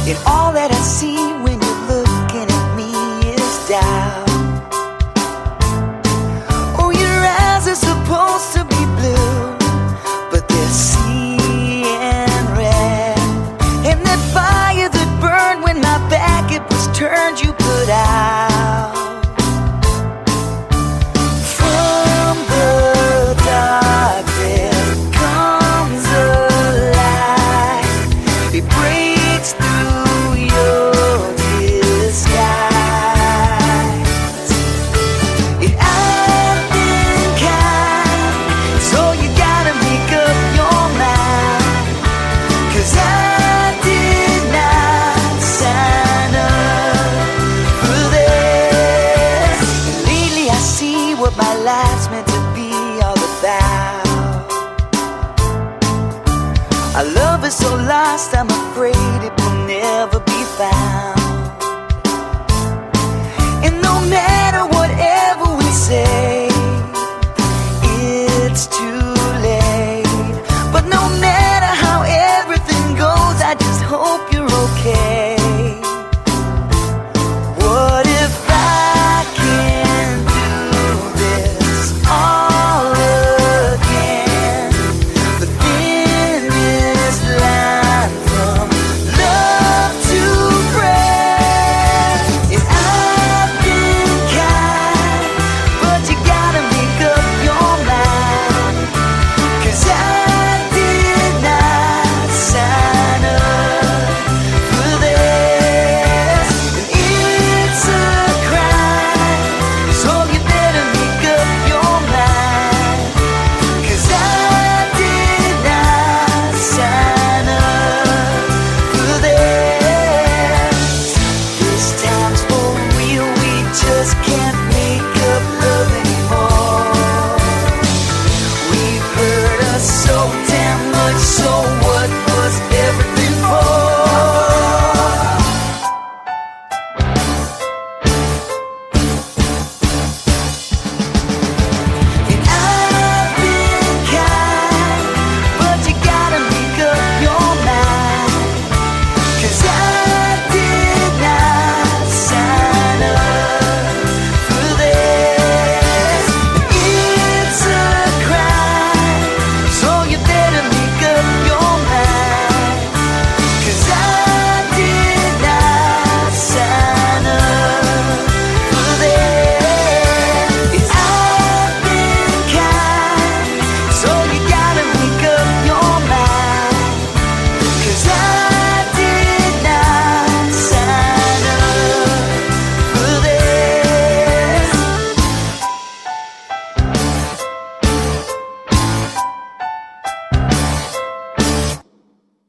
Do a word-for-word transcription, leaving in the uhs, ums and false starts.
And all that I see when you're looking at me is doubt. Oh, your eyes are supposed to be blue, but they're seeing red. And that fire that burned when my back it was turned, you put out. From the dark there comes a light. It breaks through your disguise. And I've been kind, so you gotta make up your mind. 'Cause I did not sign up for this. And lately I see what my life's meant to be all about. Our love is so lost, I'm afraid it will never be found.